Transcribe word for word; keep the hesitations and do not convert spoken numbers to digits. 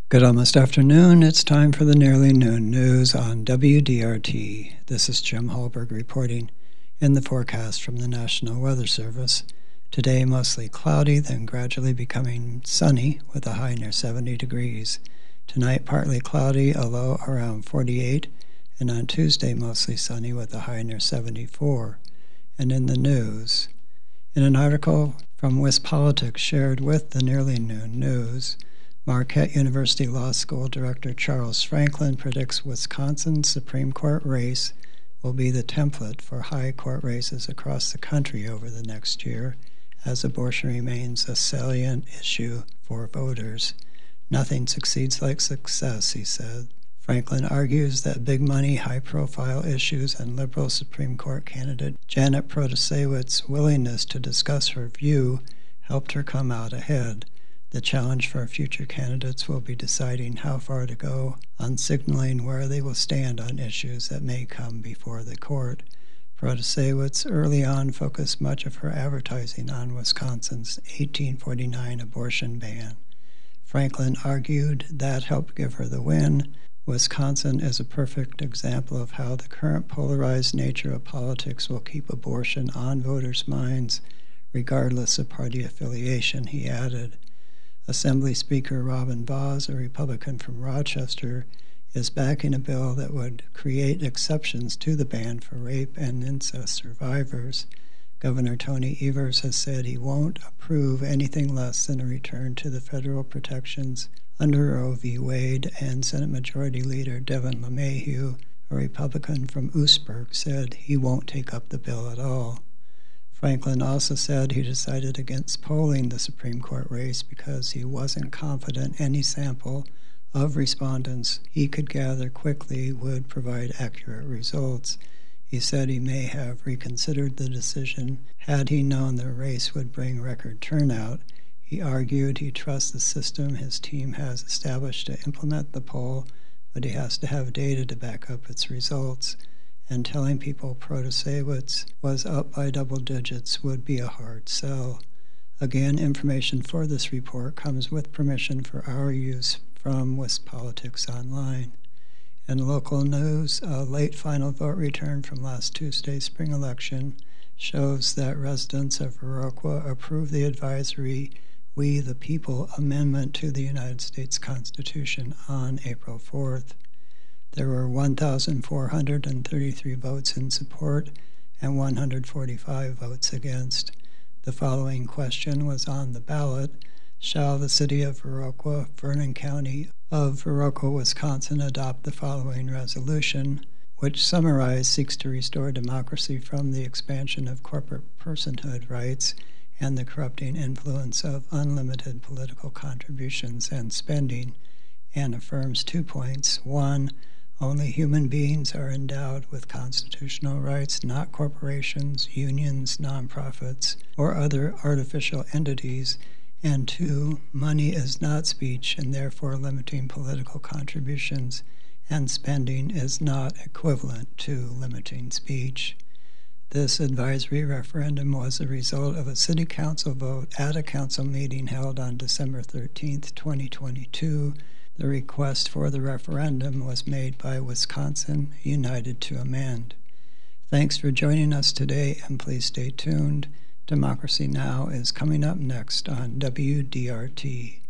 Good almost afternoon. It's time for the Nearly Noon News on W D R T. This is Jim Hallberg reporting in the forecast from the National Weather Service. Today, mostly cloudy, then gradually becoming sunny with a high near seventy degrees. Tonight, partly cloudy, a low around forty-eight, and on Tuesday, mostly sunny with a high near seventy-four. And in the news, in an article from WisPolitics shared with the Nearly Noon News, Marquette University Law School Director Charles Franklin predicts Wisconsin's Supreme Court race will be the template for high court races across the country over the next year, as abortion remains a salient issue for voters. Nothing succeeds like success, he said. Franklin argues that big money, high-profile issues, and liberal Supreme Court candidate Janet Protasewicz's willingness to discuss her view helped her come out ahead. The challenge for future candidates will be deciding how far to go on signaling where they will stand on issues that may come before the court. Protasewicz early on focused much of her advertising on Wisconsin's eighteen forty-nine abortion ban. Franklin argued that helped give her the win. Wisconsin is a perfect example of how the current polarized nature of politics will keep abortion on voters' minds, regardless of party affiliation, he added. Assembly Speaker Robin Vos, a Republican from Rochester, is backing a bill that would create exceptions to the ban for rape and incest survivors. Governor Tony Evers has said he won't approve anything less than a return to the federal protections under Roe v. Wade, and Senate Majority Leader Devin LeMahieu, a Republican from Oostburg, said he won't take up the bill at all. Franklin also said he decided against polling the Supreme Court race because he wasn't confident any sample of respondents he could gather quickly would provide accurate results. He said he may have reconsidered the decision had he known the race would bring record turnout. He argued he trusts the system his team has established to implement the poll, but he has to have data to back up its results, and telling people Protasewicz was up by double digits would be a hard sell. Again, information for this report comes with permission for our use from WisPolitics Online. In local news, a late final vote return from last Tuesday's spring election shows that residents of Viroqua approved the advisory We the People Amendment to the United States Constitution on April fourth. There were one thousand four hundred thirty-three votes in support and one hundred forty-five votes against. The following question was on the ballot: shall the city of Viroqua, Vernon County of Viroqua, Wisconsin, adopt the following resolution, which summarized seeks to restore democracy from the expansion of corporate personhood rights and the corrupting influence of unlimited political contributions and spending, and affirms two points. One, only human beings are endowed with constitutional rights, not corporations, unions, nonprofits, or other artificial entities. And two, money is not speech, and therefore limiting political contributions and spending is not equivalent to limiting speech. This advisory referendum was the result of a city council vote at a council meeting held on December thirteenth, twenty twenty-two. The request for the referendum was made by Wisconsin United to Amend. Thanks for joining us today, and please stay tuned. Democracy Now! Is coming up next on W D R T.